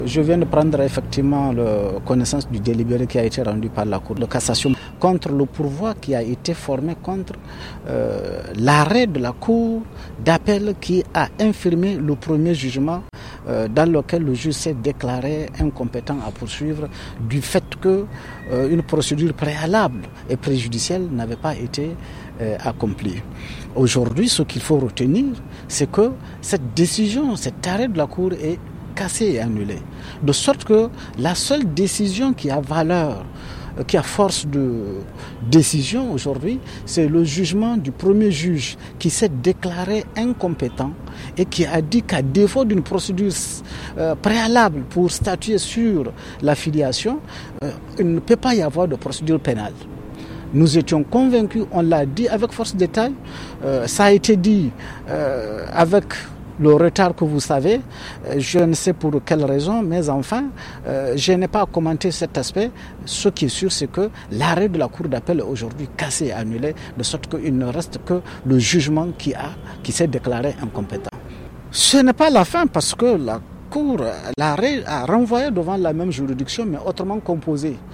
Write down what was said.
Je viens de prendre effectivement connaissance du délibéré qui a été rendu par la Cour de cassation contre le pourvoi qui a été formé contre l'arrêt de la Cour d'appel qui a infirmé le premier jugement dans lequel le juge s'est déclaré incompétent à poursuivre du fait qu'une procédure préalable et préjudicielle n'avait pas été accomplie. Aujourd'hui, ce qu'il faut retenir, c'est que cette décision, cet arrêt de la Cour est cassé et annulé. De sorte que la seule décision qui a valeur, qui a force de décision aujourd'hui, c'est le jugement du premier juge qui s'est déclaré incompétent et qui a dit qu'à défaut d'une procédure préalable pour statuer sur la filiation, il ne peut pas y avoir de procédure pénale. Nous étions convaincus, on l'a dit avec force de détail, ça a été dit avec le retard que vous savez, je ne sais pour quelle raison, mais enfin, je n'ai pas commenté cet aspect. Ce qui est sûr, c'est que l'arrêt de la Cour d'appel est aujourd'hui cassé et annulé, de sorte qu'il ne reste que le jugement qui s'est déclaré incompétent. Ce n'est pas la fin parce que la Cour, l'arrêt a renvoyé devant la même juridiction, mais autrement composée.